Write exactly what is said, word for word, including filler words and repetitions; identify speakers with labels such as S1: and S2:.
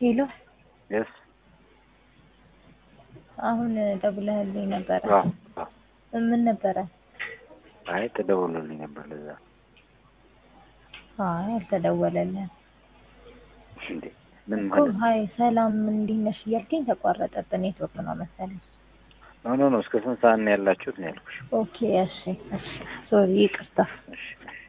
S1: ሄሎ
S2: yes
S1: አሁን ደውለህልኝ ነበር
S2: አዎ አዎ
S1: ምን ነበር
S2: አይ ተደውሎልኝ ነበር ለዛ
S1: አይ አልተደወለልኝም
S2: እንዴ ምን ማለት
S1: ነው ሃይ ሰላም እንዴት ነሽ እያልከኝ ተቋረጠብኝ ኔትወርክ ነው መሰለኝ
S2: ኖ ኖ ኖ እስከ ስንት ሰዓት ነው ያላችሁት ነው ያልኩሽ
S1: ኦኬ እሺ እሺ ሶሪ ይቅርታ
S2: እሺ